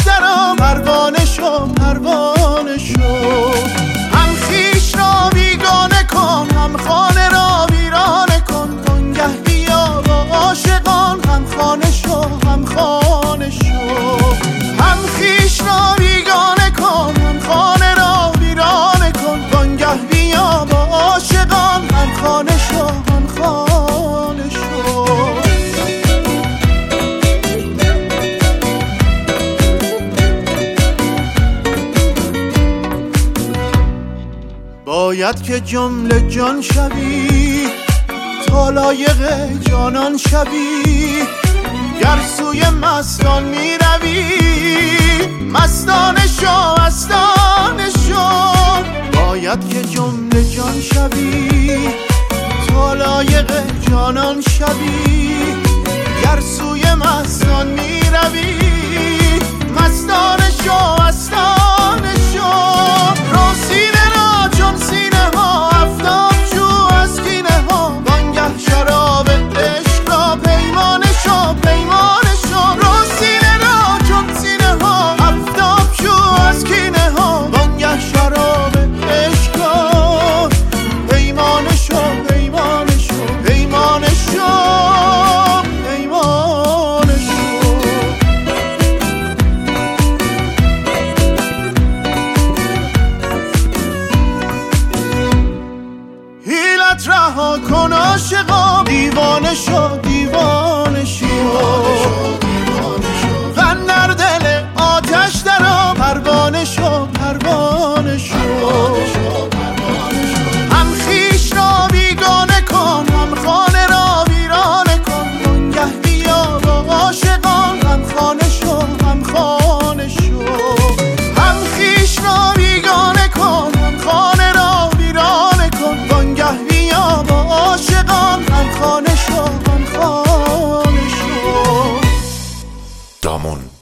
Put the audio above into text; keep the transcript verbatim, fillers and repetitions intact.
درآ، پروانه شو پروانه شو. هم خویش را بیگانه کن، هم خانه را ویرانه کن. وانگه بیا با عاشقان، هم خانه شو هم خانه شو. هم خویش را بیگانه کن، هم خانه را ویرانه کن. وانگه بیا با عاشقان، هم خانه شو هم خانه شو. باید که جمله جان شوی، تا لایق جانان شوی. گر سوی مستان می روی، مستانه شو مستانه شو. باید که جمله جان شوی، تا لایق جانان شوی. گر سوی مستان می روی، مستانه شو مستانه شو. رو سینه را چون سینه ها، آفتاب جو از کینه ها. وانگه شراب عشق را پیمانه شو پیمانه شو. رو سینه را چون سینه ها، آفتاب جو از کینه ها. وانگه شراب عشق را پیمانه شو پیمانه شو پیمانه شو پیمانه شو. حیلت رها کن عاشقا، دیوانه شو دیوانه شو. غم در دل آتش درآ، پروانه شو پروانه شو. هم خویش را بیگانه کن، هم خانه را ویرانه کن. وانگه بیا با عاشقان، هم خانه شو هم خانه شو. هم خویش را بیگانه کن، هم خانه را ویرانه کن. وانگه بیا با عاشقان، هم خانه شو هم خانه شو. دامون